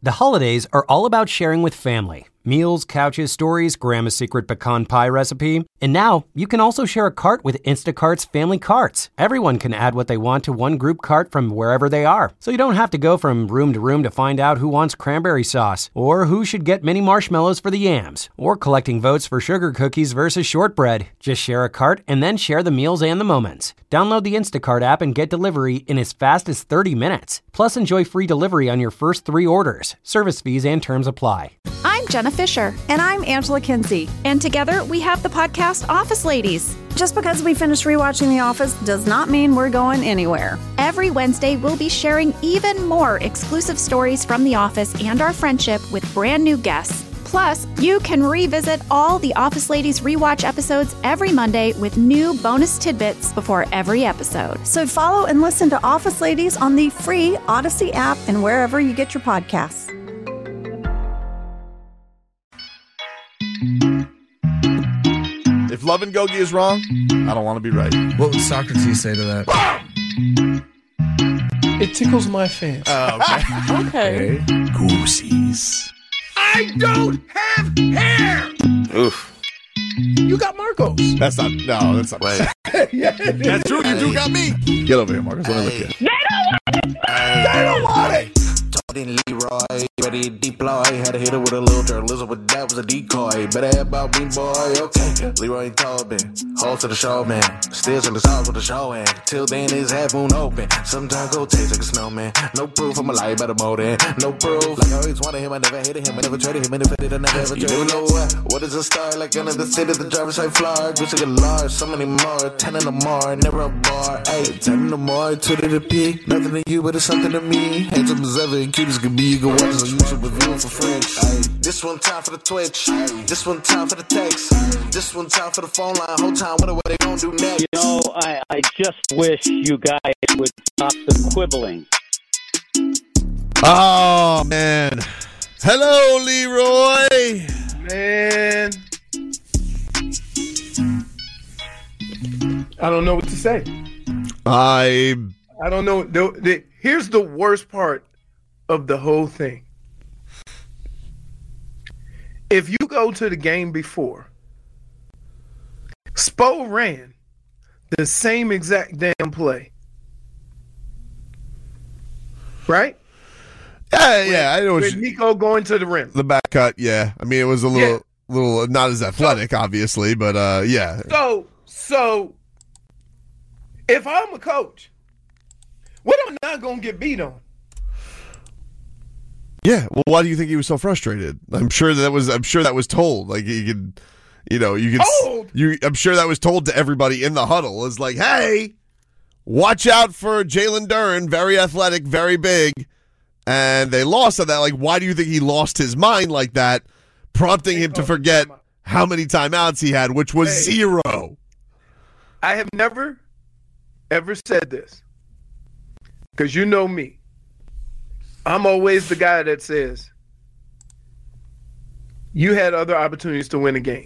The holidays are all about sharing with family. Meals, couches, stories, Grandma's secret pecan pie recipe. And now, you can also share a cart with Instacart's Family Carts. Everyone can add what they want to one group cart from wherever they are. So you don't have to go from room to find out who wants cranberry sauce, or who should get mini marshmallows for the yams, or collecting votes for sugar cookies versus shortbread. Just share a cart and then share the meals and the moments. Download the Instacart app and get delivery in as fast as 30 minutes. Plus, enjoy free delivery on your first 3 orders. Service fees and terms apply. I'm Jenna Fisher. And I'm Angela Kinsey. And together we have the podcast Office Ladies. Just because we finished rewatching The Office does not mean we're going anywhere. Every Wednesday, we'll be sharing even more exclusive stories from The Office and our friendship with brand new guests. Plus, you can revisit all the Office Ladies rewatch episodes every Monday with new bonus tidbits before every episode. So follow and listen to Office Ladies on the free Odyssey app and wherever you get your podcasts. If love and Gogi is wrong, I don't want to be right. What would Socrates say to that? It tickles my fancy. Oh, okay. Okay. Goosies. I don't have hair! Oof. You got Marcos. That's not right. Yeah, That's true. You do got me. Get over here, Marcus. Let me look at you. They don't want it! Jordan Leroy, ready to deploy. Had to hit her with a little journalism, but that was a decoy. Better have about me, boy. Okay, Leroy Tobin, hold to the show, man. Stills in the stars with the show, and till then his half moon open. Sometimes go taste like a snowman. No proof I'm alive by the motor. No proof. Like I always wanted him, I never hated him, I never traded him, and if I did, I never ever traded him. You know what is a star? Like another city, the driver's side floor. Gucci get large, so many more. 10 in the more, never a bar. 8, 10 in the more, 2 to the P. Nothing to you, but it's something to me. Handsome as ever, and cute as can be. You can watch us on YouTube with view for free. This one time for the Twitch. This one time for the text. This one time for the phone line. Whole time, what they gonna do next? You know, I just wish you guys would stop the quibbling. Oh, man. Hello, Leroy. Man. I don't know what to say. I don't know. Here's the worst part of the whole thing. If you go to the game before, Spo ran the same exact damn play. Right? Yeah, I know. With Nico going to the rim. The back cut, yeah. I mean, it was a little not as athletic, obviously, but yeah. So, if I'm a coach, what am I not going to get beat on? Yeah, well, why do you think he was so frustrated? I'm sure that was told. Like I'm sure that was told to everybody in the huddle. Is like, hey, watch out for Jalen Duren, very athletic, very big, and they lost on that. Like, why do you think he lost his mind like that, prompting him to forget how many timeouts he had, which was 0? I have never ever said this because you know me. I'm always the guy that says, you had other opportunities to win a game.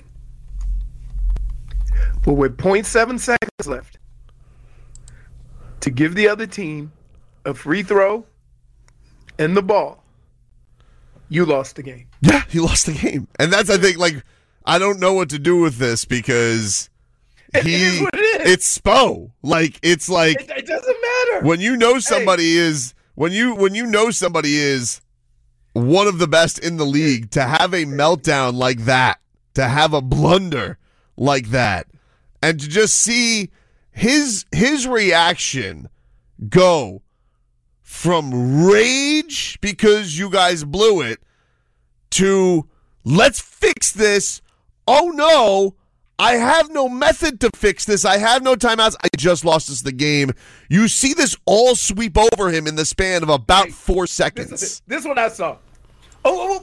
But with 0.7 seconds left, to give the other team a free throw and the ball, you lost the game. Yeah, you lost the game. And that's, I think, like, I don't know what to do with this because it is what it is. It's Spo. Like, it's like. It doesn't matter. When you know somebody is. When you know somebody is one of the best in the league, to have a meltdown like that, to have a blunder like that, and to just see his reaction go from rage because you guys blew it to let's fix this. Oh no, I have no method to fix this. I have no timeouts. I just lost us the game. You see this all sweep over him in the span of about 4 seconds. This is what I saw. Oh.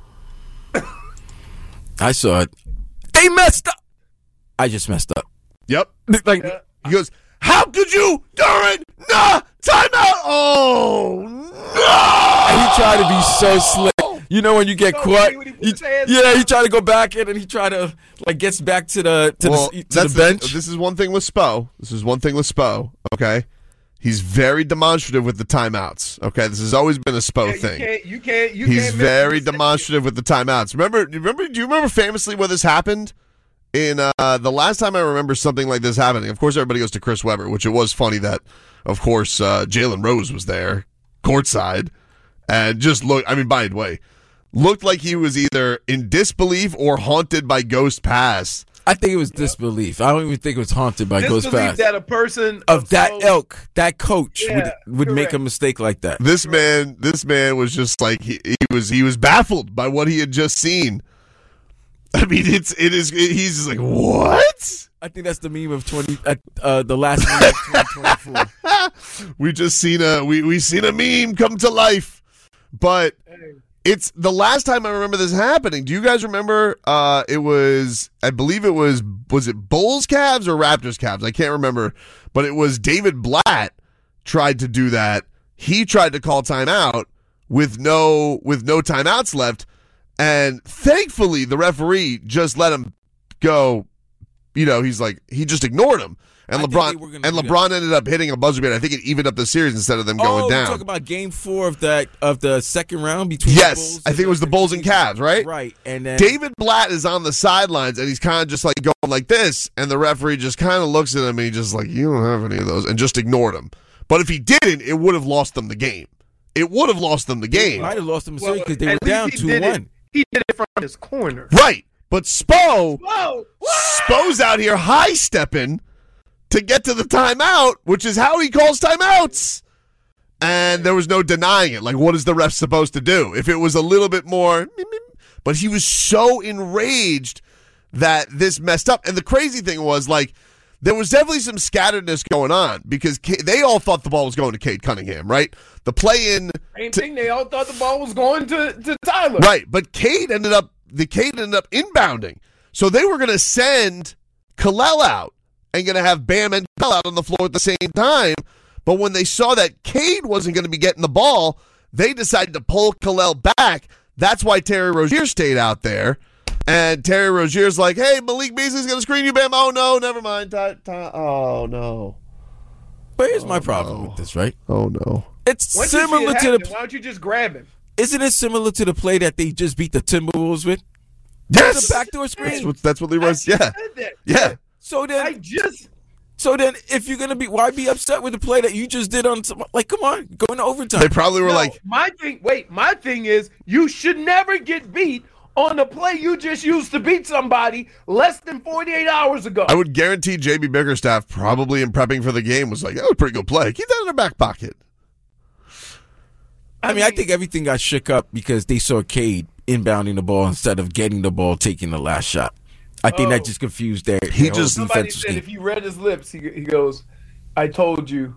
I saw it. They messed up. I just messed up. Yep. Like he goes, how could you, Duren? Nah, timeout. Oh, no. And he tried to be so slick. You know when you get caught, he tried to go back in and he tried to gets back to the bench. This is one thing with Spo. Okay, He's very demonstrative with the timeouts. Okay, this has always been a Spo thing. You can't. He's very demonstrative with the timeouts. Do you remember famously where this happened? In the last time I remember something like this happening, of course, everybody goes to Chris Webber, which it was funny that, of course, Jalen Rose was there, courtside, and just looked, I mean, by the way, looked like he was either in disbelief or haunted by Ghost Pass. I think it was disbelief. I don't even think it was haunted by Ghost Pass. That a person of that ilk, that coach would make correct. a mistake like that. This man was just like he was baffled by what he had just seen. I mean, he's just like, what? I think that's the meme of the last meme of 2024. We just seen a meme come to life, but it's the last time I remember this happening. Do you guys remember? I believe it was it Bulls Cavs or Raptors Cavs? I can't remember, but it was David Blatt tried to do that. He tried to call timeout with no timeouts left. And thankfully, the referee just let him go. You know, he just ignored him. And LeBron ended up hitting a buzzer beater. I think it evened up the series instead of them going down. Oh, talk about Game 4 of the second round between the Bulls. I think it was the Bulls and Cavs, right? Right. And then David Blatt is on the sidelines, and he's kind of just like going like this, and the referee just kind of looks at him, and he's just like, you don't have any of those, and just ignored him. But if he didn't, it would have lost them the game. It would have lost them the game. Might have lost them the series because they were down 2-1. He did it from his corner. Right. But Spo's out here high-stepping to get to the timeout, which is how he calls timeouts. And there was no denying it. Like, what is the ref supposed to do? If it was a little bit more... But he was so enraged that this messed up. And the crazy thing was, like, there was definitely some scatteredness going on because they all thought the ball was going to Cade Cunningham, right? The play-in... Same thing. They all thought the ball was going to Tyler. Right, but Cade ended up inbounding. So they were going to send Kalel out and going to have Bam and Kalel out on the floor at the same time. But when they saw that Cade wasn't going to be getting the ball, they decided to pull Kalel back. That's why Terry Rozier stayed out there. And Terry Rozier's like, hey, Malik Beasley's going to screen you, Bam. Oh, no, never mind. Oh, no. But here's my problem with this, right? Oh, no. It's similar to the... Why don't you just grab him? Isn't it similar to the play that they just beat the Timberwolves with? Yes! It's a backdoor screen. That's what Leroy's... Yeah. Yeah. So then if you're going to be... Why be upset with the play that you just did on... Like, come on. Go into overtime. They probably were like... My thing is you should never get beat on a play you just used to beat somebody less than 48 hours ago. I would guarantee J.B. Bickerstaff probably in prepping for the game was like, that was a pretty good play. Keep that in their back pocket. I mean, I think everything got shook up because they saw Cade inbounding the ball instead of getting the ball, taking the last shot. I think that just confused their Somebody said if he read his lips, he goes, I told you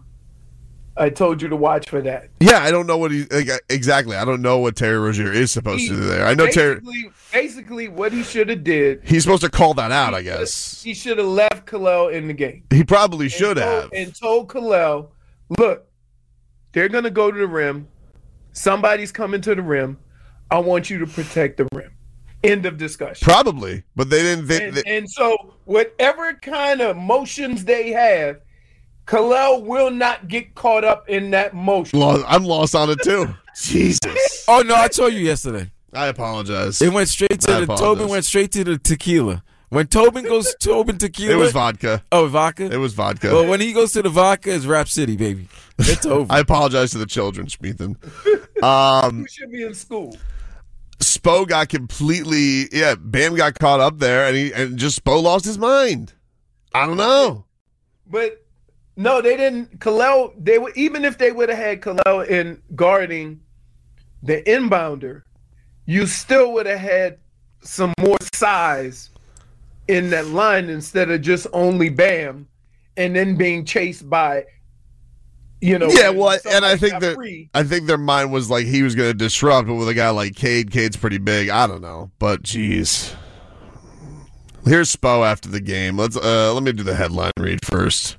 to watch for that. Yeah, I don't know what exactly. I don't know what Terry Rozier is supposed to do there. I know Basically, what he should have did. He's supposed to call that out, I guess. He should have left Kalel in the game. He probably should have. And told Kalel, look, they're going to go to the rim. Somebody's coming to the rim. I want you to protect the rim. End of discussion. Probably, but they didn't. And so whatever kind of motions they have, Kalel will not get caught up in that motion. I'm lost on it too. Jesus. Oh no, I told you yesterday. I apologize. It went straight to Tobin went straight to the tequila. When Tobin goes Tobin tequila, it was vodka. Oh, vodka. It was vodka. Well, when he goes to the vodka, it's Rap City, baby. It's over. I apologize to the children, Schmeathan. You should be in school. Spo got completely, Bam got caught up there, and just Spo lost his mind. I don't know. But no, they didn't. Kalel, even if they would have had Kalel in guarding the inbounder, you still would have had some more size in that line instead of just only Bam, and then being chased by. And I think their mind was like he was going to disrupt, but with a guy like Cade's pretty big. I don't know, but geez. Here's Spo after the game. Let me do the headline read first.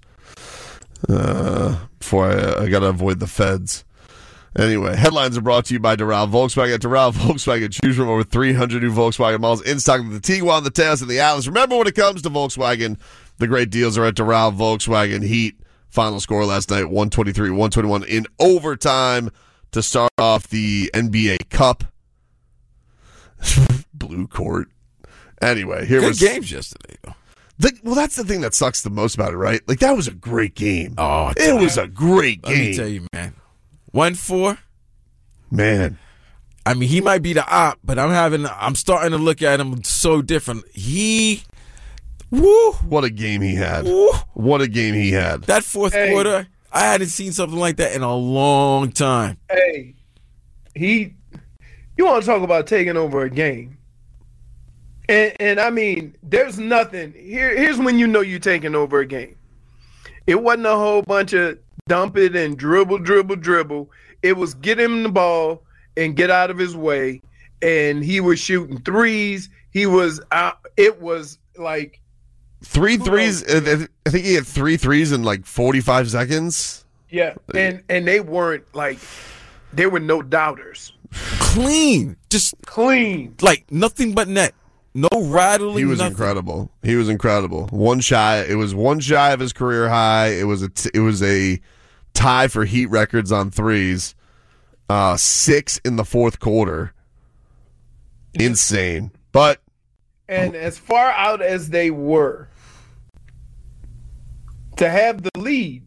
Before I got to avoid the feds. Anyway, headlines are brought to you by Doral Volkswagen. At Doral Volkswagen, choose from over 300 new Volkswagen models in stock with the Tiguan, the Taos, and the Atlas. Remember, when it comes to Volkswagen, the great deals are at Doral Volkswagen. Heat, Final score last night, 123-121 in overtime to start off the NBA Cup. Blue court. Anyway, here was games yesterday, though. Well, that's the thing that sucks the most about it, right? Like, that was a great game. Oh, it was a great game. Let me tell you, man. 1-4. Man. I mean, he might be the op, but I'm starting to look at him so different. What a game he had. Woo. What a game he had. That fourth quarter, I hadn't seen something like that in a long time. Hey, you want to talk about taking over a game. And I mean, there's nothing. Here's when you know you're taking over a game. It wasn't a whole bunch of dump it and dribble. It was get him the ball and get out of his way. And he was shooting threes. He was out. It was like 3 threes. I think he had 3 threes in like 45 seconds. Yeah. And they weren't like, there were no doubters. Clean. Just clean. Like nothing but net. No rattling. He was nothing. incredible. He was incredible. It was one shy of his career high. It was a tie for Heat records on threes. 6 in the fourth quarter. Insane. But and as far out as they were, to have the lead,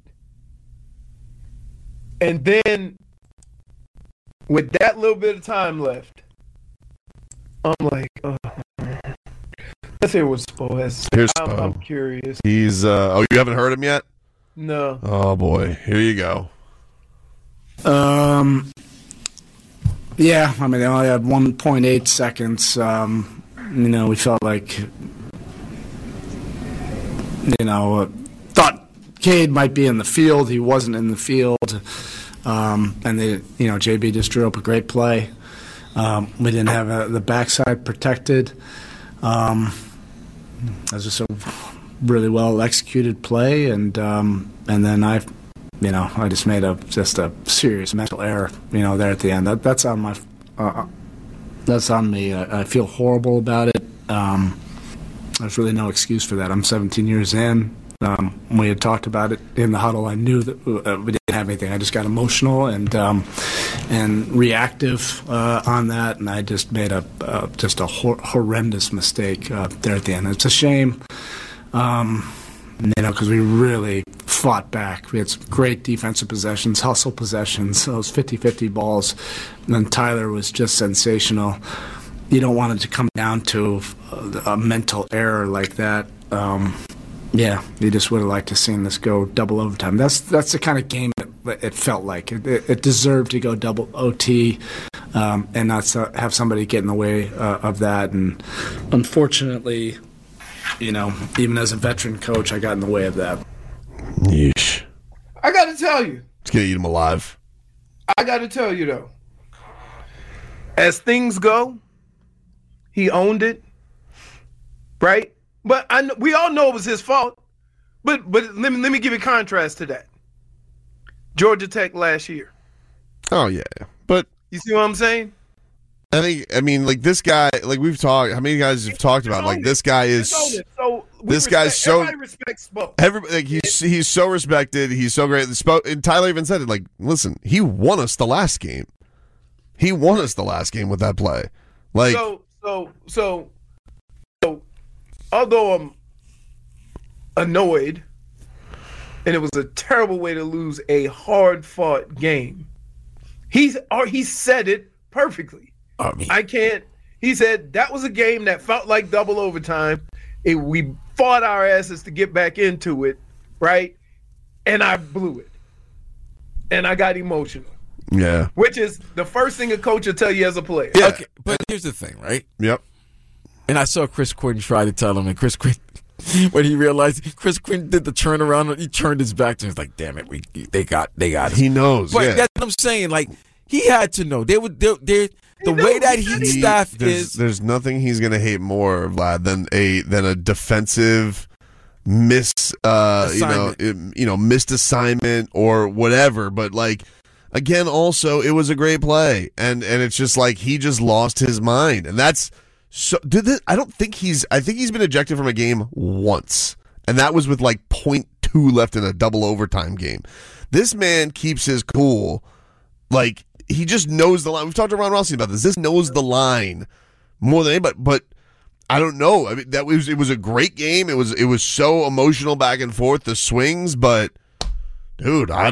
and then with that little bit of time left, I'm like, let's hear what Spo has to say. Here's I'm curious. He's you haven't heard him yet? No. Oh boy, here you go. Yeah, I mean they only had 1.8 seconds. We felt like thought Cade might be in the field. He wasn't in the field. And JB just drew up a great play. We didn't have the backside protected. It was just a really well executed play, and then I just made a serious mental error, there at the end. That's on my, that's on me. I feel horrible about it. There's really no excuse for that. I'm 17 years in. We had talked about it in the huddle. I knew that we didn't have anything. I just got emotional and reactive on that, and I just made a horrendous mistake there at the end. It's a shame, because we really fought back. We had some great defensive possessions, hustle possessions, those 50-50 balls, and then Tyler was just sensational. You don't want it to come down to a mental error like that. You just would have liked to seen this go double overtime. That's the kind of game it felt like. It deserved to go double OT and not have somebody get in the way of that. And unfortunately, even as a veteran coach, I got in the way of that. Yeesh. I got to tell you. It's going to eat him alive. I got to tell you, though. As things go, he owned it, right? But we all know it was his fault. But let me give you contrast to that. Georgia Tech last year. Oh yeah, but you see what I'm saying? I mean, like this guy, like we've talked. How many guys have talked about? Like this guy is. So this guy's so. Everybody respects Spo. He's so respected. He's so great. And Tyler even said it. Like, listen, he won us the last game. He won us the last game with that play. Like so. Although I'm annoyed, and it was a terrible way to lose a hard-fought game, he said it perfectly. He said that was a game that felt like double overtime. We fought our asses to get back into it, right? And I blew it. And I got emotional. Yeah. Which is the first thing a coach will tell you as a player. Yeah. Okay, but here's the thing, right? Yep. And I saw Chris Quinn try to tell him, and Chris Quinn, when he realized Chris Quinn did the turnaround, he turned his back to him. He's like, "Damn it, they got us." He knows. But yeah. that's what I'm saying. Like he had to know. The way that Heat staff is. There's nothing he's gonna hate more, Vlad, than a defensive missed assignment or whatever. But like. Again, also, it was a great play, and it's just like he just lost his mind, and that's so. I think he's been ejected from a game once, and that was with like 0.2 2 left in a double overtime game. This man keeps his cool. Like, he just knows the line. We've talked to Ron Rossi about this. This knows the line more than anybody. But I don't know. I mean, it was a great game. It was so emotional back and forth, the swings. But, dude, I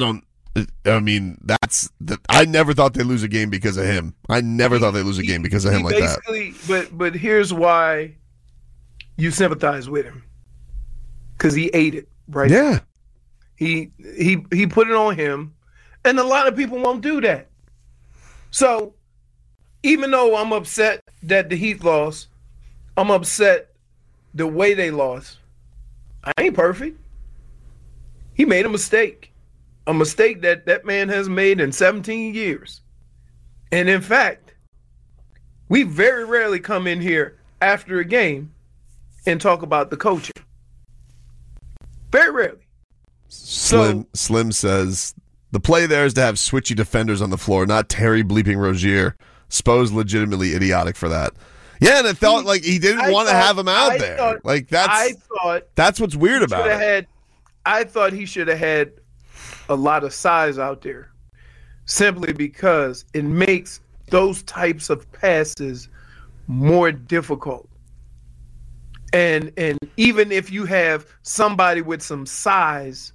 never thought they'd lose a game because of him. I never thought they'd lose a game because of him like that. But here's why you sympathize with him. Because he ate it, right? Yeah. He put it on him. And a lot of people won't do that. So, even though I'm upset that the Heat lost, I'm upset the way they lost. I ain't perfect. He made a mistake. A mistake that man has made in 17 years. And in fact, we very rarely come in here after a game and talk about the coaching. Very rarely. Slim says, the play there is to have switchy defenders on the floor, not Terry bleeping Rozier. Spo's legitimately idiotic for that. Yeah, and it felt like he didn't want to have him out there. That's what's weird about it. I thought he should have had a lot of size out there, simply because it makes those types of passes more difficult. And even if you have somebody with some size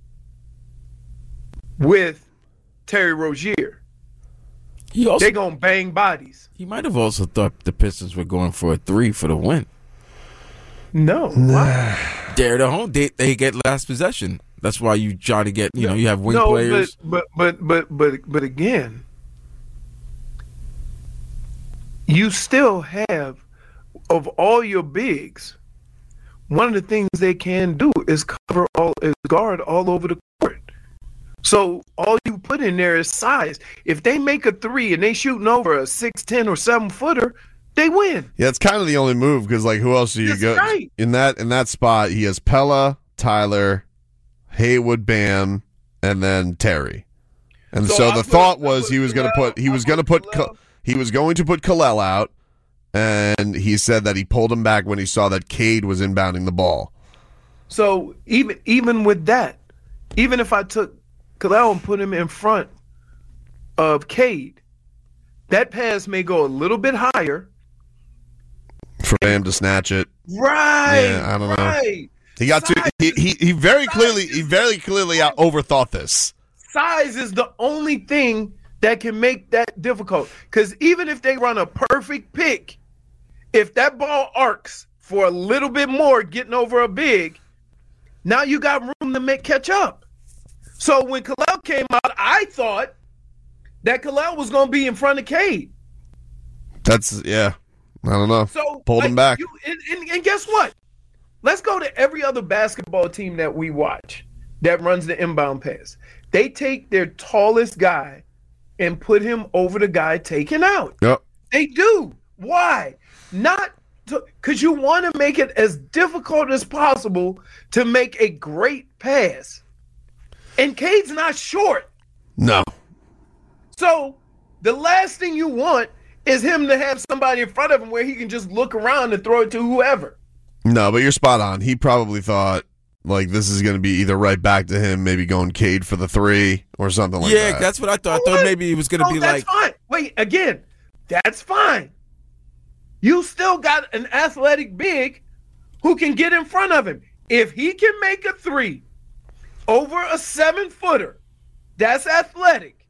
with Terry Rozier, they're going to bang bodies. He might have also thought the Pistons were going for a 3 for the win. No. Why? They're at home. They get last possession. That's why you try to get, you have wing players. But again, you still have, of all your bigs, one of the things they can do is guard all over the court. So all you put in there is size. If they make a 3 and they shooting over a 6'10" or 7-footer, they win. Yeah, it's kind of the only move because, like, who else do you go right. in that spot? He has Pella, Tyler, Haywood, Bam, and then Terry. And so the thought was he was going to put Kalel out, and he said that he pulled him back when he saw that Cade was inbounding the ball. So even with that, even if I took Kalel and put him in front of Cade, that pass may go a little bit higher for Bam to snatch it. Right. Yeah, I don't know. He got size he very clearly overthought this. Size is the only thing that can make that difficult. Because even if they run a perfect pick, if that ball arcs for a little bit more getting over a big, now you got room to catch up. So when Kalel came out, I thought that Kalel was going to be in front of Cade. I don't know. So pulled him back. And guess what? Let's go to every other basketball team that we watch that runs the inbound pass. They take their tallest guy and put him over the guy taken out. Yep. They do. Why? Not because you want to make it as difficult as possible to make a great pass. And Cade's not short. No. So the last thing you want is him to have somebody in front of him where he can just look around and throw it to whoever. No, but you're spot on. He probably thought, like, this is going to be either right back to him, maybe going Cade for the 3 or something like that. Yeah, that's what I thought. I thought maybe it was going to be that's fine. Wait, again, that's fine. You still got an athletic big who can get in front of him. If he can make a 3 over a 7-footer, that's athletic.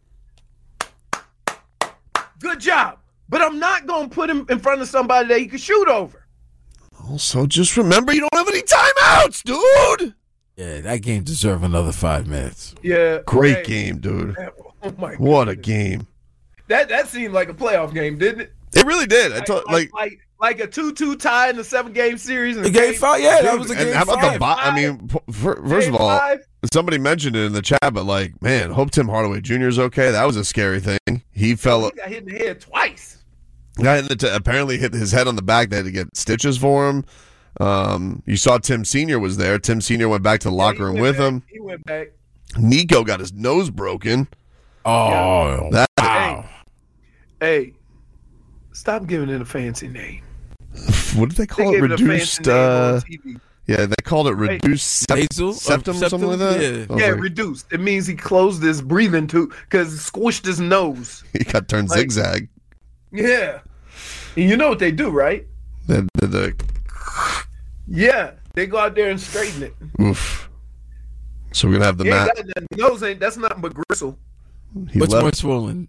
Good job. But I'm not going to put him in front of somebody that he can shoot over. Also, just remember you don't have any timeouts, dude. Yeah, that game deserved another 5 minutes. Yeah. Great game, dude. Oh my God. What a game. That seemed like a playoff game, didn't it? It really did. Like a 2-2 tie in the 7-game series. The game 5, yeah, that was a game 5. How about first of all, somebody mentioned it in the chat, but like, man, hope Tim Hardaway Jr. is okay. That was a scary thing. He got hit in the head twice. Apparently hit his head on the back. They had to get stitches for him. You saw Tim Sr. was there. Tim Sr. went back to the locker room with him. He went back. Nico got his nose broken. Oh, yeah. wow. Hey, stop giving it a fancy name. What did they call it? Reduced. Yeah, they called it reduced Nasal? septum, something like that. Yeah. Yeah, reduced. It means he closed his breathing tube because he squished his nose. He got turned zigzag. Yeah. And you know what they do, right? Yeah, they go out there and straighten it. Oof. So we're gonna have the nose that's nothing but gristle. What's more swollen?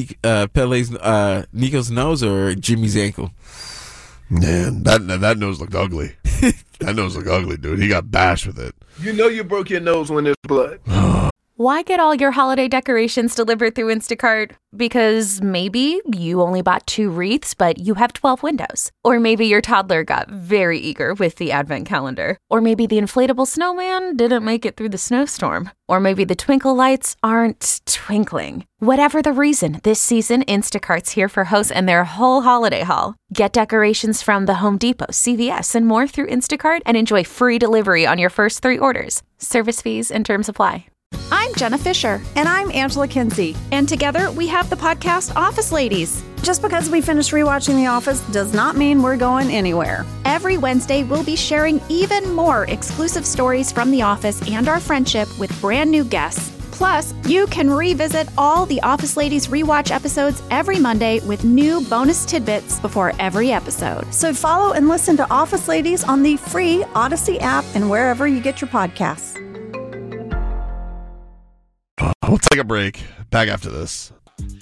Nico's nose or Jimmy's ankle? Man, that nose looked ugly. That nose looked ugly, dude. He got bashed with it. You know you broke your nose when there's blood. Why get all your holiday decorations delivered through Instacart? Because maybe you only bought 2 wreaths, but you have 12 windows. Or maybe your toddler got very eager with the advent calendar. Or maybe the inflatable snowman didn't make it through the snowstorm. Or maybe the twinkle lights aren't twinkling. Whatever the reason, this season, Instacart's here for hosts and their whole holiday haul. Get decorations from the Home Depot, CVS, and more through Instacart and enjoy free delivery on your first 3 orders. Service fees and terms apply. I'm Jenna Fisher. And I'm Angela Kinsey. And together we have the podcast Office Ladies. Just because we finished rewatching The Office does not mean we're going anywhere. Every Wednesday, we'll be sharing even more exclusive stories from The Office and our friendship with brand new guests. Plus, you can revisit all the Office Ladies rewatch episodes every Monday with new bonus tidbits before every episode. So follow and listen to Office Ladies on the free Odyssey app and wherever you get your podcasts. We'll take a break. Back after this.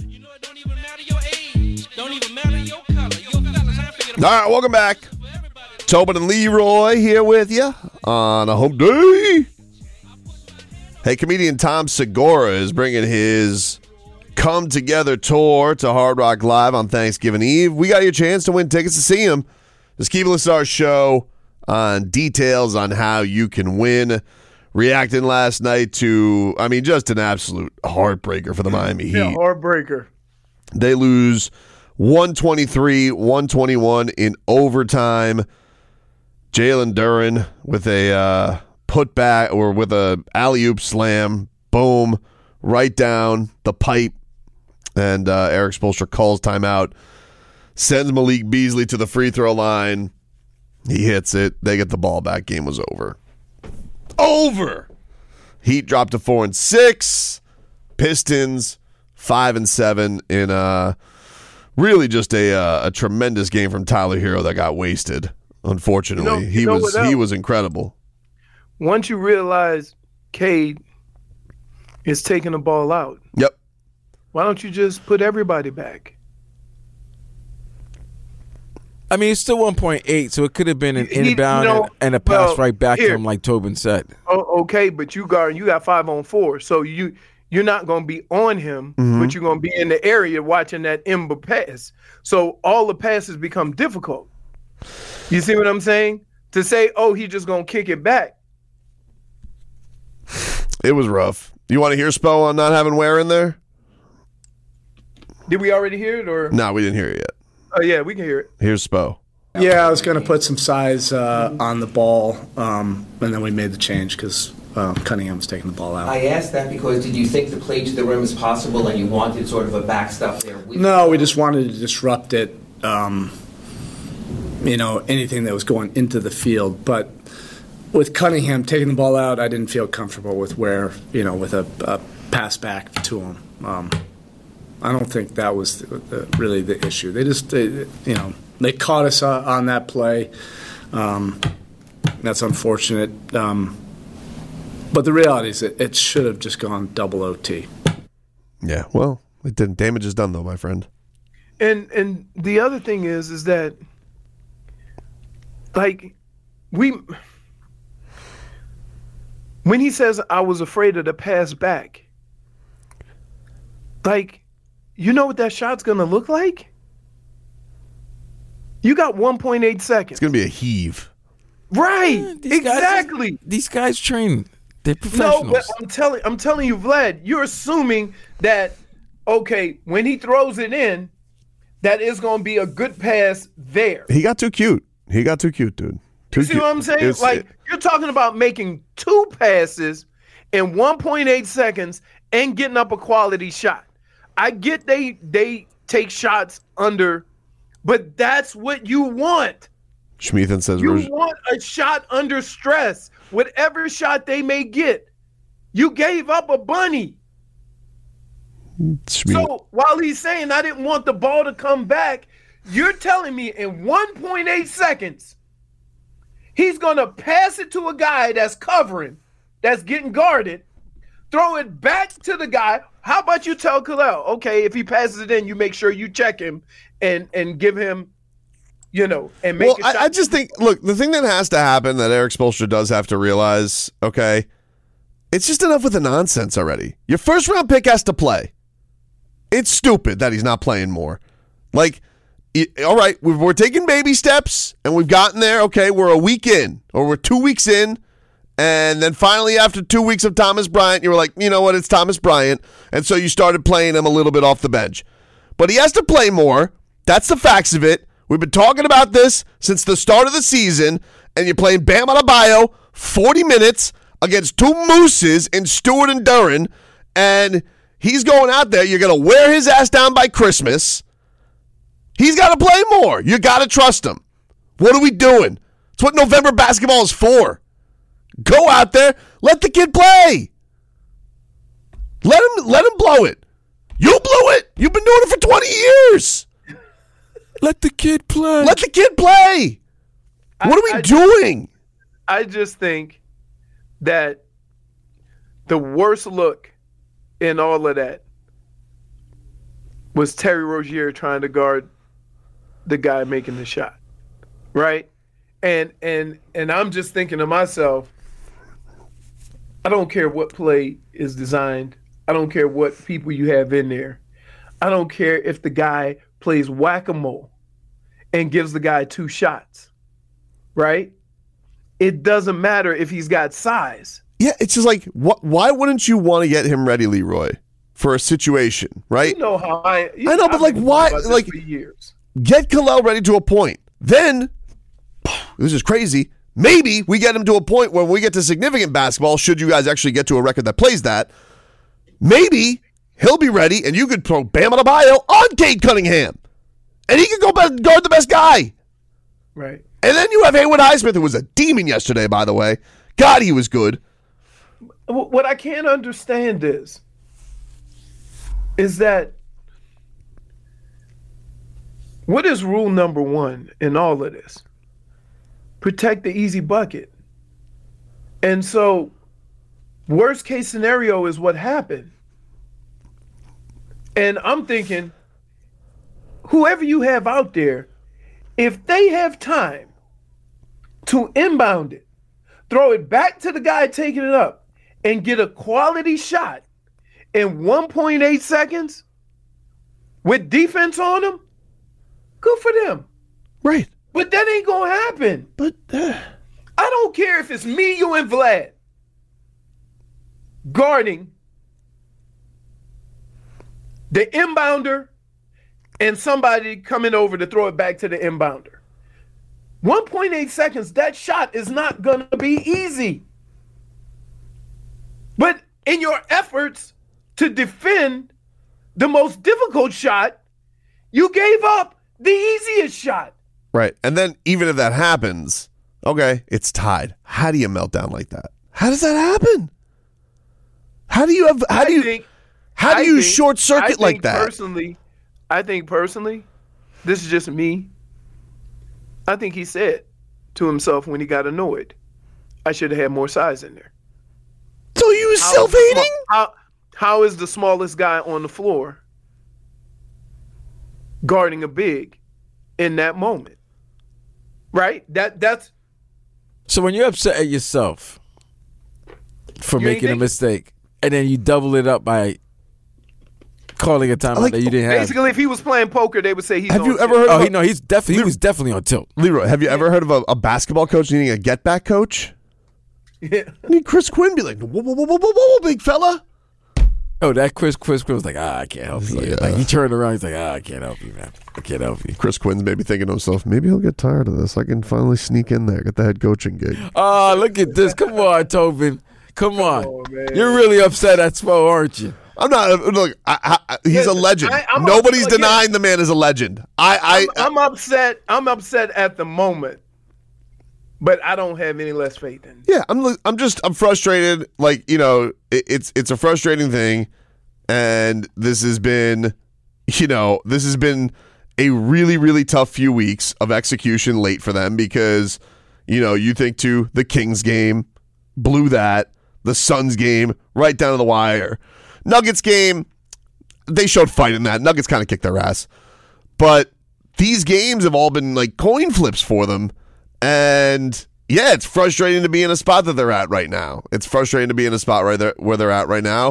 All right, welcome back. Tobin and Leroy here with you on a home day. Hey, comedian Tom Segura is bringing his Come Together tour to Hard Rock Live on Thanksgiving Eve. We got your chance to win tickets to see him. Just keep listening to our show on details on how you can win. Reacting last night to, just an absolute heartbreaker for the Miami Heat. Yeah, heartbreaker. They lose 123-121 in overtime. Jalen Duren with a putback or with a alley-oop slam. Boom. Right down the pipe. And Eric Spoelstra calls timeout. Sends Malik Beasley to the free throw line. He hits it. They get the ball back. Game was over. Heat dropped to 4-6. Pistons 5-7 in really just a tremendous game from Tyler Hero that got wasted. Unfortunately, he was incredible. Once you realize Cade is taking the ball out, yep. Why don't you just put everybody back? It's still 1.8, so it could have been an inbound and a pass right back to him, like Tobin said. Oh, okay, but you got 5-on-4, so you're not going to be on him, but you're going to be in the area watching that inbound pass. So all the passes become difficult. You see what I'm saying? To say, he's just going to kick it back. It was rough. You want to hear Spo on not having Ware in there? Did we already hear it? Or no, we didn't hear it yet. Oh, yeah, we can hear it. Here's Spo. Yeah, I was going to put some size on the ball, and then we made the change because Cunningham was taking the ball out. I asked that because did you think the play to the rim was possible and you wanted sort of a backstop there? No, we just wanted to disrupt it, anything that was going into the field. But with Cunningham taking the ball out, I didn't feel comfortable with where, with a pass back to him. I don't think that was really the issue. They just, they caught us on that play. That's unfortunate. But the reality is it should have just gone double OT. Yeah, well, it didn't. Damage is done, though, my friend. And the other thing is that, when he says, I was afraid of the pass back, you know what that shot's going to look like? You got 1.8 seconds. It's going to be a heave. Right. Exactly. These guys train. They're professionals. No, but I'm telling you, Vlad, you're assuming that, when he throws it in, that is going to be a good pass there. He got too cute. Dude. You see what I'm saying? You're talking about making 2 passes in 1.8 seconds and getting up a quality shot. I get they take shots under, but that's what you want. Schmeathan says you want a shot under stress. Whatever shot they may get, you gave up a bunny. So while he's saying I didn't want the ball to come back, you're telling me in 1.8 seconds, he's going to pass it to a guy that's covering, that's getting guarded, throw it back to the guy. How about you tell Khalil, okay, if he passes it in, you make sure you check him and give him, and make a shot. I just think, look, the thing that has to happen that Eric Spoelstra does have to realize, okay, it's just enough with the nonsense already. Your first round pick has to play. It's stupid that he's not playing more. Like, all right, we're taking baby steps, and we've gotten there. Okay, we're a week in, or we're 2 weeks in, and then finally after 2 weeks of Thomas Bryant, you were like, you know what, it's Thomas Bryant, and so you started playing him a little bit off the bench. But he has to play more. That's the facts of it. We've been talking about this since the start of the season, and you're playing Bam Adebayo 40 minutes against two mooses in Stewart and Duren, and he's going out there. You're going to wear his ass down by Christmas. He's got to play more. You got to trust him. What are we doing? It's what November basketball is for. Go out there. Let the kid play. Let him blow it. You blew it. You've been doing it for 20 years. Let the kid play. Let the kid play. What are we doing? I just think that the worst look in all of that was Terry Rozier trying to guard the guy making the shot, right? And I'm just thinking to myself, I don't care what play is designed. I don't care what people you have in there. I don't care if the guy plays whack-a-mole and gives the guy two shots, right? It doesn't matter if he's got size. Yeah, it's just like, why wouldn't you want to get him ready, Leroy, for a situation, right? You know how I know, but like, why? Like, for years. Get Khalil ready to a point. Then, this is crazy. Maybe we get him to a point where we get to significant basketball, should you guys actually get to a record that plays that. Maybe he'll be ready, and you could throw Bam Adebayo on Cade Cunningham. And he could go guard the best guy. Right. And then you have Haywood Highsmith, who was a demon yesterday, by the way. God, he was good. What I can't understand is that what is rule number one in all of this? Protect the easy bucket. And so worst case scenario is what happened. And I'm thinking, whoever you have out there, if they have time to inbound it, throw it back to the guy taking it up, and get a quality shot in 1.8 seconds with defense on them, good for them. Right. But that ain't going to happen. But I don't care if it's me, you, and Vlad guarding the inbounder and somebody coming over to throw it back to the inbounder. 1.8 seconds, that shot is not going to be easy. But in your efforts to defend the most difficult shot, you gave up the easiest shot. Right. And then even if that happens, okay, it's tied. How do you melt down like that? How does that happen? How do you short circuit like that? I think personally, this is just me. I think he said to himself when he got annoyed, I should have had more size in there. So you self-hating? How is the smallest guy on the floor guarding a big in that moment? Right? That's so when you're upset at yourself for making a mistake, and then you double it up by calling a timeout that you didn't have. Basically, if he was playing poker, they would say he's. Have you ever heard? He was definitely on tilt. Leroy, have you ever heard of a basketball coach needing a get back coach? Yeah. I need Chris Quinn be like, whoa, big fella. Oh, that Chris Quinn was like, I can't help you. Like he turned around, he's like, I can't help you, man. I can't help you. Chris Quinn's maybe thinking to himself, maybe he'll get tired of this. I can finally sneak in there, get the head coaching gig. Oh, look at this. Come on, Tobin. Come on. You're really upset at Spo, aren't you? I'm not. Look, he's a legend. Nobody's denying the man is a legend. I'm upset. I'm upset at the moment But I don't have any less faith in him. Yeah, I'm frustrated. Like, it's a frustrating thing, and this has been a really, really tough few weeks of execution late for them because, you think to the Kings game, blew that, the Suns game, right down to the wire. Nuggets game, they showed fight in that. Nuggets kind of kicked their ass. But these games have all been like coin flips for them. And yeah, it's frustrating to be in a spot that they're at right now. It's frustrating to be in a spot right there where they're at right now.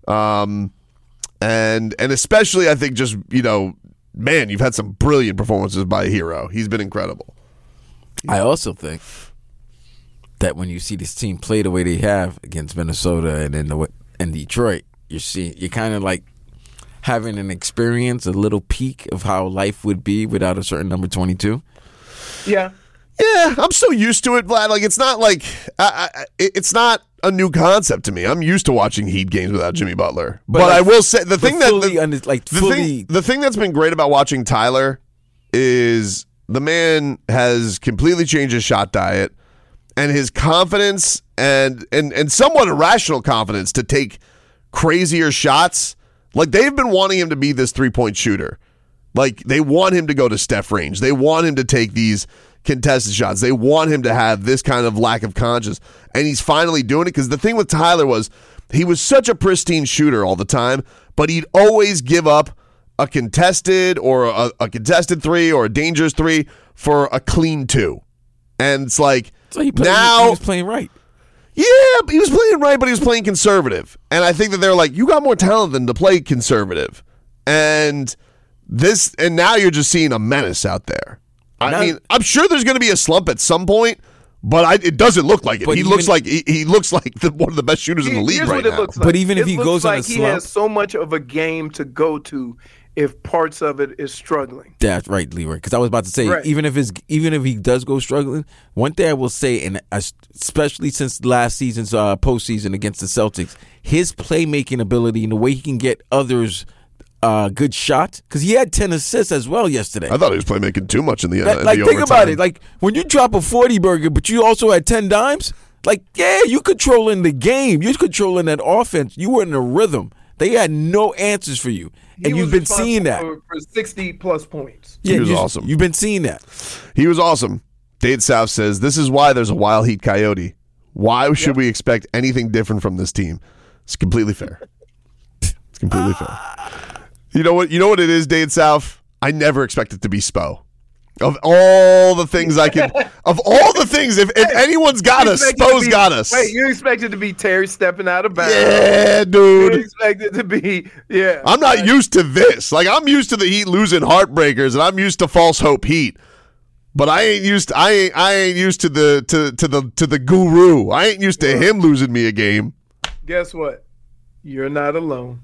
And especially, I think just, man, you've had some brilliant performances by Hero. He's been incredible. I also think that when you see this team play the way they have against Minnesota and Detroit, you're kind of like having an experience, a little peek of how life would be without a certain number 22. Yeah. Yeah, I'm so used to it, Vlad. Like, it's not like it's not a new concept to me. I'm used to watching Heat games without Jimmy Butler. But I will say the thing the thing that's been great about watching Tyler is the man has completely changed his shot diet and his confidence and somewhat irrational confidence to take crazier shots. Like, they've been wanting him to be this 3-point shooter. Like, they want him to go to Steph range. They want him to take these contested shots. They want him to have this kind of lack of conscience. And he's finally doing it because the thing with Tyler was he was such a pristine shooter all the time, but he'd always give up a contested or a contested 3 or a dangerous 3 for a clean 2. And it's like, he was playing right. Yeah, he was playing right, but he was playing conservative. And I think that they're like, you got more talent than to play conservative. And now you're just seeing a menace out there. I mean, I'm sure there's going to be a slump at some point, but it doesn't look like it. He looks like one of the best shooters in the league right now. Like. But even if he goes on a he slump, has so much of a game to go to if parts of it is struggling. That's right, Leroy. Because I was about to say, right. even if he does go struggling, one thing I will say, and especially since last season's postseason against the Celtics, his playmaking ability and the way he can get others good shots, because he had 10 assists as well yesterday. I thought he was playmaking too much in the think about it. Like, when you drop a 40 burger, but you also had 10 dimes, like, yeah, you controlling the game. You're controlling that offense. You were in a rhythm. They had no answers for you. And you've been seeing that. For 60-plus points. Yeah, he was awesome. You've been seeing that. He was awesome. Dade South says, this is why there's a Wild Heat Coyote. Why should we expect anything different from this team? It's completely fair. It's completely fair. You know what it is, Dade South? I never expected to be Spo. Of all the things if anyone's got us, Spo's got us. Wait, you expected to be Terry stepping out of bounds. Yeah, dude. You expected to be, yeah. I'm not used to this. Like, I'm used to the Heat losing heartbreakers, and I'm used to false hope Heat. But I ain't used to the guru. I ain't used to him losing me a game. Guess what? You're not alone.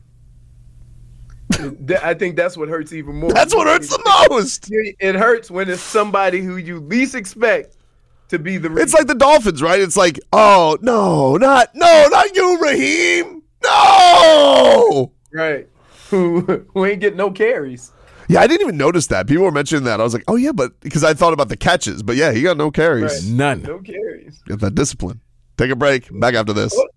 I think that's what hurts even more. That's what hurts the most. It hurts when it's somebody who you least expect to be the reason. It's like the Dolphins, right? It's like, oh, not you, Raheem. No. Right. Who ain't getting no carries. Yeah, I didn't even notice that. People were mentioning that. I was like, oh, yeah, but because I thought about the catches. But, yeah, he got no carries. Right. None. No carries. Get that discipline. Take a break. Back after this. Whoa.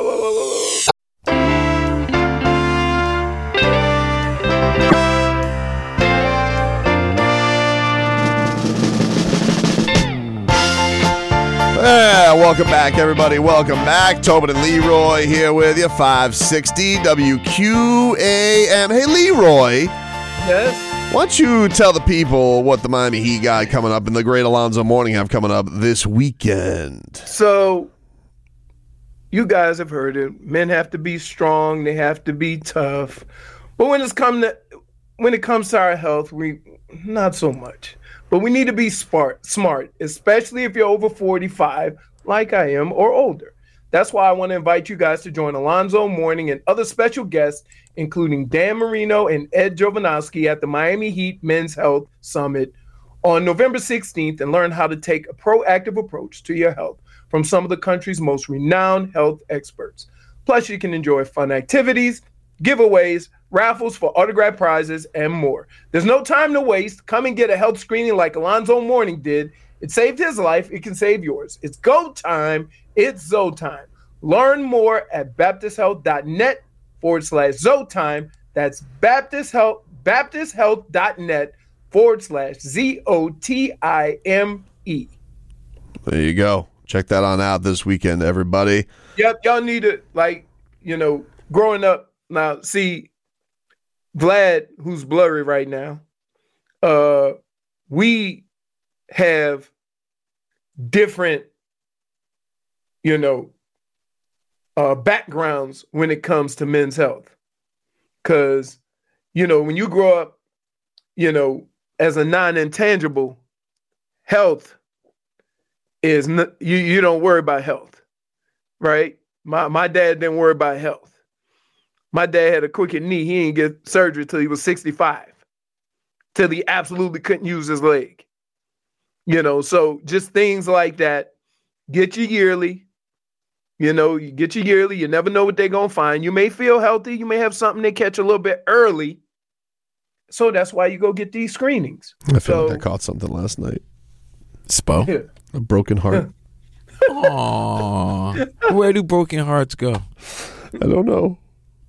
Yeah, welcome back, everybody. Welcome back. Tobin and Leroy here with you, 560 WQAM. Hey, Leroy. Yes? Why don't you tell the people what the Miami Heat got coming up and the great Alonzo Mourning have coming up this weekend? So, you guys have heard it. Men have to be strong. They have to be tough. But when it comes to our health, we not so much. But we need to be smart, especially if you're over 45, like I am, or older. That's why I want to invite you guys to join Alonzo Mourning and other special guests, including Dan Marino and Ed Jovanovski at the Miami Heat Men's Health Summit on November 16th and learn how to take a proactive approach to your health from some of the country's most renowned health experts. Plus, you can enjoy fun activities, giveaways, raffles for autographed prizes, and more. There's no time to waste. Come and get a health screening like Alonzo Mourning did It saved his life. It can save yours. It's go time. It's Zoe time. Learn more at baptisthealth.net/Zoe. That's baptisthealth.net/ZOTIME. There you go. Check that on out this weekend, everybody. Yep, y'all need to, growing up. Now, see, Vlad, who's blurry right now, we have different, backgrounds when it comes to men's health. Because, when you grow up, as a non-intangible, health is you don't worry about health, right? My dad didn't worry about health. My dad had a crooked knee. He didn't get surgery till he was 65, till he absolutely couldn't use his leg. So just things like that. Get your yearly. You get your yearly. You never know what they're going to find. You may feel healthy. You may have something they catch a little bit early. So that's why you go get these screenings. I feel like I caught something last night. Spo? Yeah. A broken heart. Aww. Where do broken hearts go? I don't know.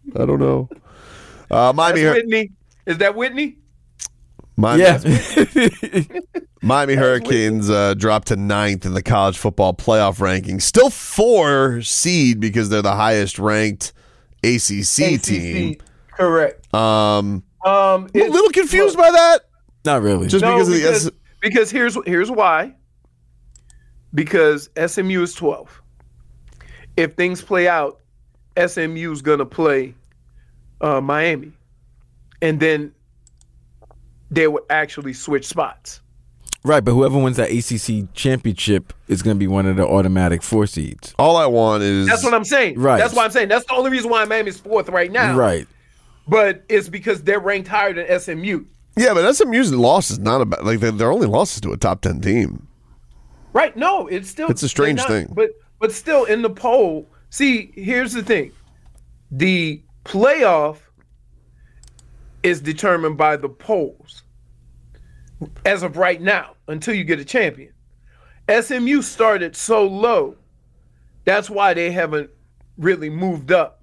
Miami. Whitney. Is that Whitney? Miami, yeah. Miami Hurricanes dropped to 9th in the college football playoff rankings. Still 4 seed because they're the highest ranked ACC team. Correct. I'm a little confused by that. Not really. Just because here's why. Because SMU is 12. If things play out, SMU is going to play Miami. And then they would actually switch spots. Right, but whoever wins that ACC championship is going to be one of the automatic 4 seeds. All I want is... That's what I'm saying. Right. That's why I'm saying. That's the only reason why Miami's 4th right now. Right. But it's because they're ranked higher than SMU. Yeah, but SMU's loss is not about... their only loss is to a top 10 team. Right. No, it's still... It's a strange thing. But still, in the poll... See, here's the thing. The playoff is determined by the polls as of right now until you get a champion. SMU started so low. That's why they haven't really moved up.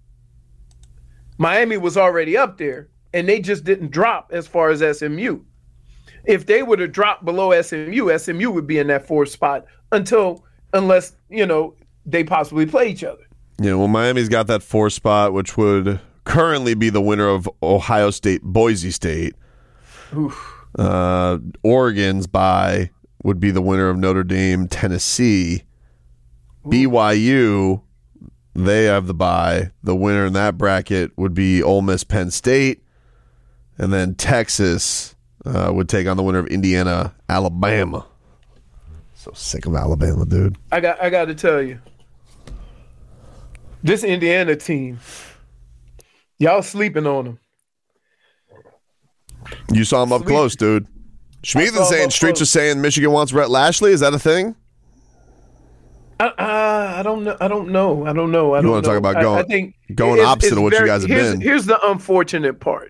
Miami was already up there, and they just didn't drop as far as SMU. If they would have dropped below SMU would be in that 4th spot unless, they possibly play each other. Yeah, well, Miami's got that 4th spot, which would currently be the winner of Ohio State, Boise State. Oof. Oregon's bye would be the winner of Notre Dame, Tennessee. Ooh. BYU, they have the bye. The winner in that bracket would be Ole Miss, Penn State. And then Texas would take on the winner of Indiana, Alabama. So sick of Alabama, dude. I got to tell you. This Indiana team, y'all sleeping on them. You saw him up close, dude. Schmeathen's saying Streets are saying Michigan wants Rhett Lashley. Is that a thing? I don't know. I don't know. You want to talk about going opposite of what you guys have been? Here's the unfortunate part,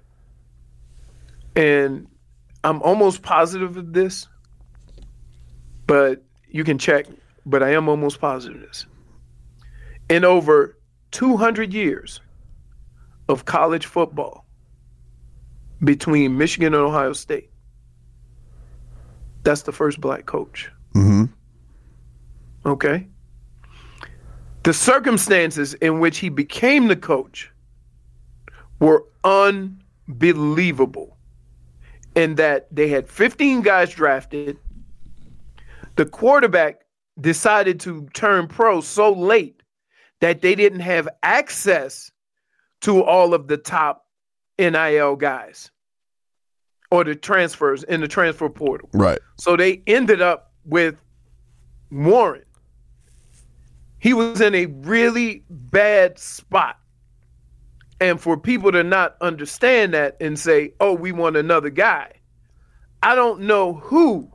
and I'm almost positive of this, but you can check. But I am almost positive of this. In over 200 years of college football between Michigan and Ohio State, that's the first black coach. Mm-hmm. Okay? The circumstances in which he became the coach were unbelievable in that they had 15 guys drafted. The quarterback decided to turn pro so late that they didn't have access to all of the top NIL guys or the transfers in the transfer portal. Right. So they ended up with Warren. He was in a really bad spot. And for people to not understand that and say, oh, we want another guy, I don't know who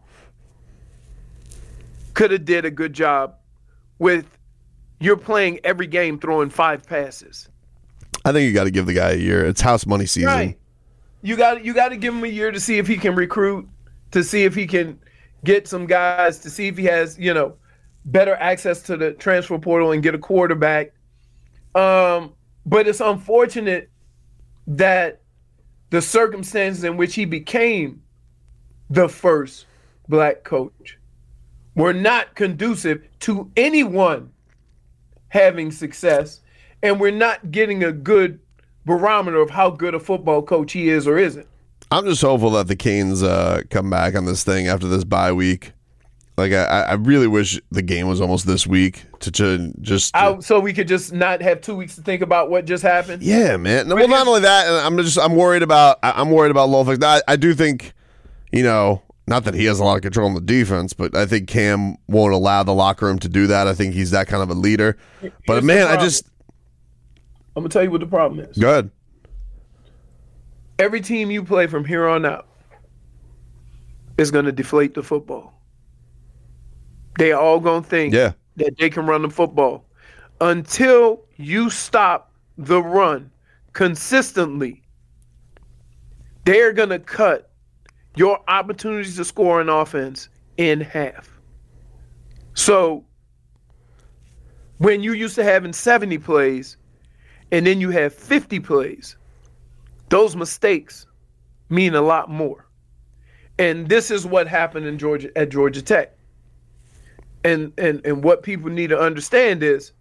could have did a good job with you're playing every game throwing 5 passes. I think you got to give the guy a year. It's house money season. Right. You got to give him a year to see if he can recruit, to see if he can, get some guys to see if he has, better access to the transfer portal and get a quarterback. But it's unfortunate that the circumstances in which he became the first black coach were not conducive to anyone having success, and we're not getting a good barometer of how good a football coach he is or isn't. I'm just hopeful that the Canes come back on this thing after this bye week. Like, I really wish the game was almost this week so we could just not have 2 weeks to think about what just happened. Yeah, man. Well, not only that, and I'm worried about Lowflex. I do think, not that he has a lot of control on the defense, but I think Cam won't allow the locker room to do that. I think he's that kind of a leader. But man, I'm gonna tell you what the problem is. Go ahead. Every team you play from here on out is going to deflate the football. They all going to think that they can run the football. Until you stop the run consistently, they're going to cut your opportunities to score an offense in half. So when you used to having 70 plays and then you have 50 plays, those mistakes mean a lot more. And this is what happened at Georgia Tech. And what people need to understand is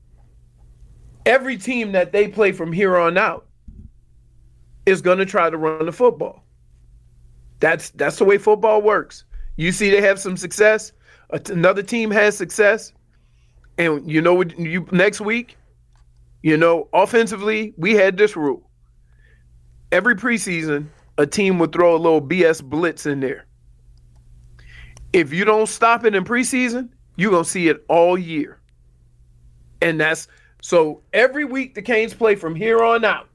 every team that they play from here on out is going to try to run the football. That's the way football works. You see they have some success, another team has success, and next week, offensively, we had this rule. Every preseason, a team would throw a little BS blitz in there. If you don't stop it in preseason, you're going to see it all year. And so every week the Canes play from here on out,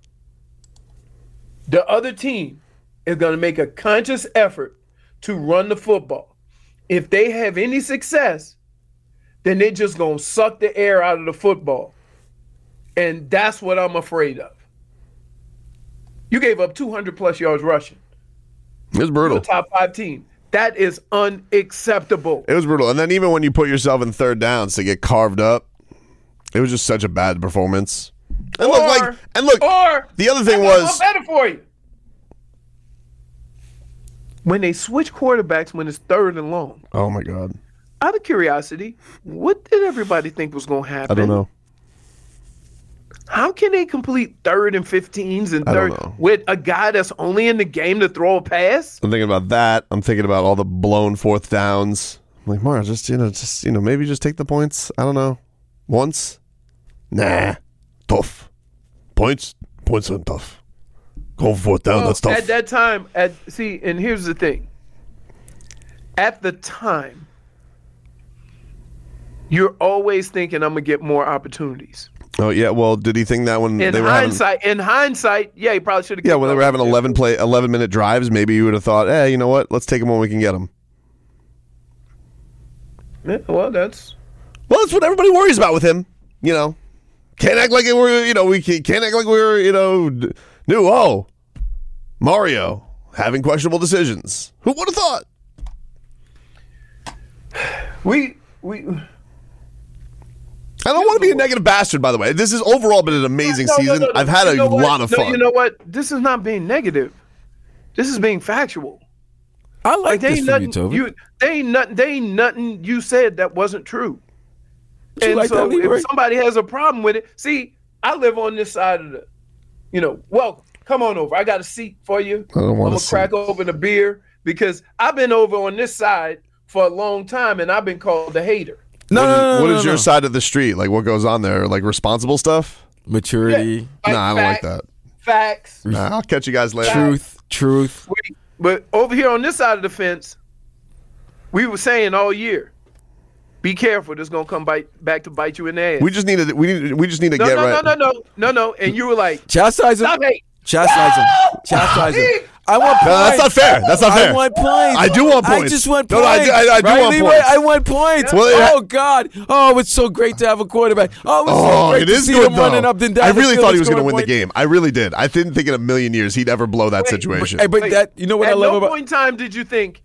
the other team is going to make a conscious effort to run the football. If they have any success, then they're just going to suck the air out of the football. And that's what I'm afraid of. You gave up 200-plus yards rushing. It was brutal. You're a top 5 team. That is unacceptable. It was brutal. And then even when you put yourself in third downs to get carved up, it was just such a bad performance. And look, the other thing was better for you. When they switch quarterbacks when it's third and long. Oh my God. Out of curiosity, what did everybody think was going to happen? I don't know. How can they complete 3rd and 15s and third with a guy that's only in the game to throw a pass? I'm thinking about that. I'm thinking about all the blown fourth downs. I'm like, Mara, maybe just take the points. I don't know. Once? Nah. Tough. Points aren't tough. Go for fourth down, that's tough. At that time, and here's the thing. At the time, you're always thinking I'm going to get more opportunities. Oh, yeah. Well, did he think that when in hindsight, yeah, he probably should have. Yeah, when they were having 11-minute drives, maybe you would have thought, hey, you know what? Let's take them when we can get them. Yeah, that's what everybody worries about with him. Can't act like we can't act like we're, new. Oh, Mario having questionable decisions. Who would have thought? We. I don't want to be a negative bastard, by the way. This has overall been an amazing season. I've had a lot of fun. You know what? This is not being negative. This is being factual. I like this from you, Toby. They ain't nothing you said that wasn't true. And like so if somebody has a problem with it, see, I live on this side of welcome. Come on over. I got a seat for you. I'm going to crack open a beer because I've been over on this side for a long time and I've been called a hater. What is your side of the street? Like, what goes on there? Like, responsible stuff? Maturity? Yeah, I don't like that. Facts. Nah, I'll catch you guys later. Truth. But over here on this side of the fence, we were saying all year, be careful. This is going to come back to bite you in the ass. We just need to get right. No. And you were like, chastise him. Chastise him. I want points. No, that's not fair. I want points. I do want points. I just want points. No, I do want points. I want points. Well, oh, God. Oh, it's so great to have a quarterback. Oh, it's so great to see him running up and down. I really thought he was going to win the game. I really did. I didn't think in a million years he'd ever blow that situation. But that, you know what I love about... At no point in time did you think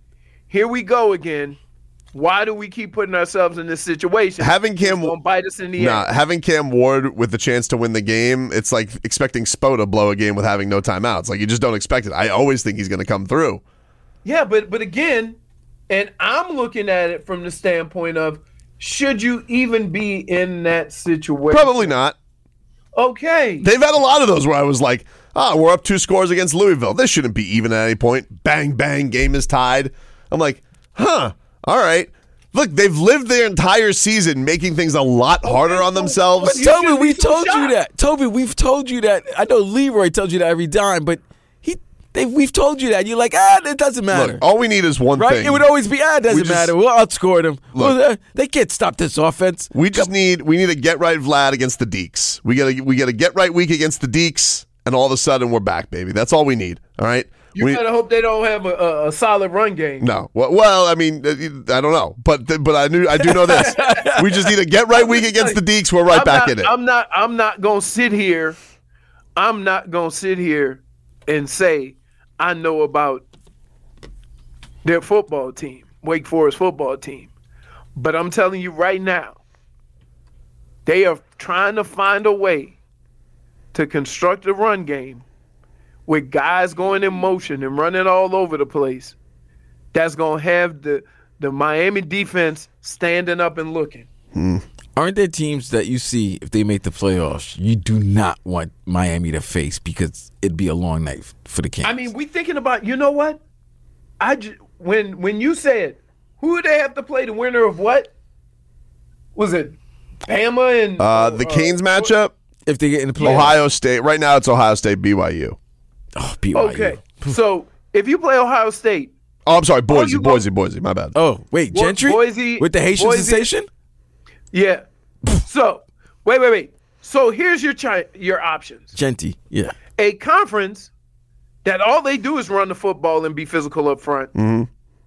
here we go again. Why do we keep putting ourselves in this situation? Having Cam gonna bite us in the ass. Having Cam Ward with the chance to win the game, it's like expecting Spo to blow a game with having no timeouts. Like, you just don't expect it. I always think he's going to come through. Yeah, but again, and I'm looking at it from the standpoint of, should you even be in that situation? Probably not. Okay. They've had a lot of those where I was like, we're up 2 scores against Louisville. This shouldn't be even at any point. Bang, bang, game is tied. I'm like, all right. Look, they've lived their entire season making things a lot harder on themselves. Toby, we've told you that. Toby, we've told you that. I know Leroy tells you that every time, but we've told you that. You're like, it doesn't matter. Look, all we need is one thing. thing. It would always be, it doesn't matter. We'll outscore them. Look, they can't stop this offense. We need a get right Vlad against the Deeks. We got a get right week against the Deeks, and all of a sudden we're back, baby. That's all we need. All right. You gotta hope they don't have a solid run game. No. Well, I mean, I don't know, but I do know this. We just need a get right week against the Deeks. We're back in it. I'm not gonna sit here. I'm not gonna sit here and say I know about their football team, Wake Forest football team, but I'm telling you right now, they are trying to find a way to construct a run game with guys going in motion and running all over the place, that's going to have the Miami defense standing up and looking. Aren't there teams that you see, if they make the playoffs, you do not want Miami to face because it'd be a long night for the Kings? I mean, we thinking about, you know what? When you said, who do they have to play, the winner of what? Was it Bama and... the Canes matchup? If they get in the playoffs. Ohio State. Right now it's Ohio State, BYU. Oh, BYU. Okay, so if you play Ohio State... Oh, I'm sorry, Boise, my bad. Oh, wait, Gentry? Boise, with the Haitian sensation? Yeah. So, wait. So here's your options. Genty, yeah. A conference that all they do is run the football and be physical up front. Mm-hmm.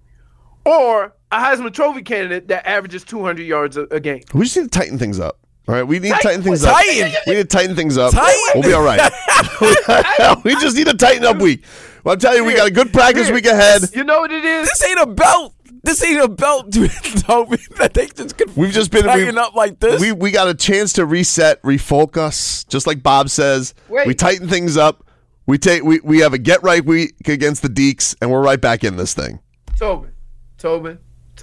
Or a Heisman Trophy candidate that averages 200 yards a game. We just need to tighten things up. All right, we need to tighten things up. We need to tighten things up. We'll be all right. We just need a tighten up week. Well, I'll tell you, we got a good practice week ahead. You know what it is? This ain't a belt. That they just could We've just been tighten up like this. We got a chance to reset, refocus, just like Bob says. We tighten things up. We have a get right week against the Deeks, and we're right back in this thing. Tobin.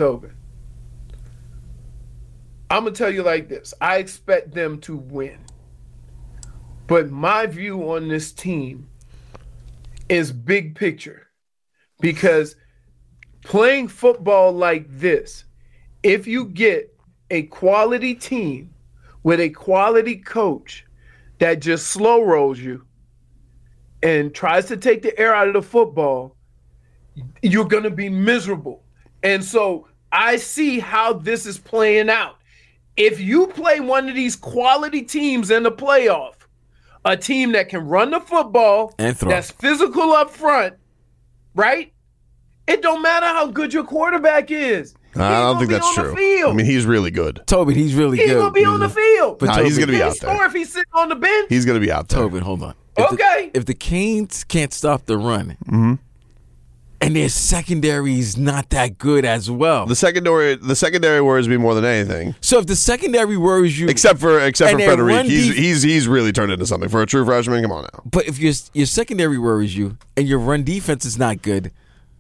I'm going to tell you like this. I expect them to win. But my view on this team is big picture. Because playing football like this, if you get a quality team with a quality coach that just slow rolls you and tries to take the air out of the football, you're going to be miserable. And so I see how this is playing out. If you play one of these quality teams in the playoff, a team that can run the football, and throw, that's physical up front, right? It don't matter how good your quarterback is. I don't think that's true. I mean, he's really good. Toby, he's really good. He's going to be on the field. But he's going to be out there. Or if he's sitting on the bench. He's going to be out there. Toby, hold on. If the Canes can't stop the run, and their secondary is not that good as well. The secondary worries me more than anything. So if the secondary worries you, except for Frederic, he's really turned into something for a true freshman. Come on now. But if your secondary worries you and your run defense is not good,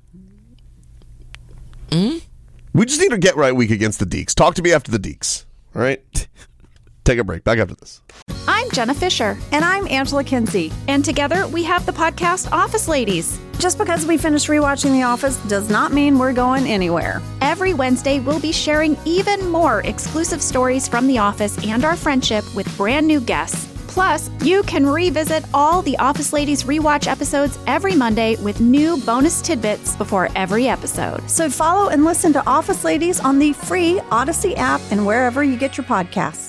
we just need to get right week against the Deeks. Talk to me after the Deeks. All right. Take a break. Back after this. I'm Jenna Fisher. And I'm Angela Kinsey. And together we have the podcast Office Ladies. Just because we finished rewatching The Office does not mean we're going anywhere. Every Wednesday, we'll be sharing even more exclusive stories from The Office and our friendship with brand new guests. Plus, you can revisit all the Office Ladies rewatch episodes every Monday with new bonus tidbits before every episode. So follow and listen to Office Ladies on the free Odyssey app and wherever you get your podcasts.